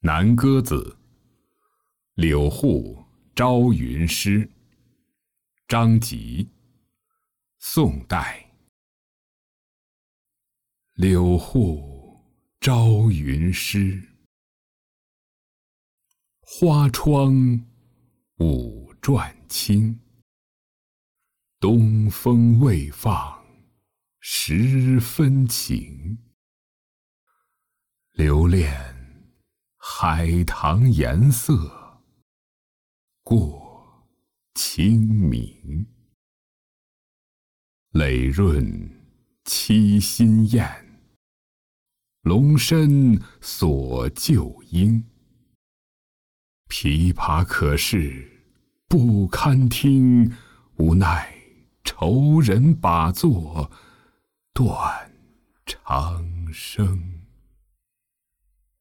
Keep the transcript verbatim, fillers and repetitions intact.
南歌子，柳户朝云诗。张籍，宋代。柳户朝云诗，花窗舞篆清。东风未放十分情，留恋海棠颜色过清明。累润栖新燕，龙身锁旧鹰。琵琶可是不堪听，无奈愁人把作断肠声。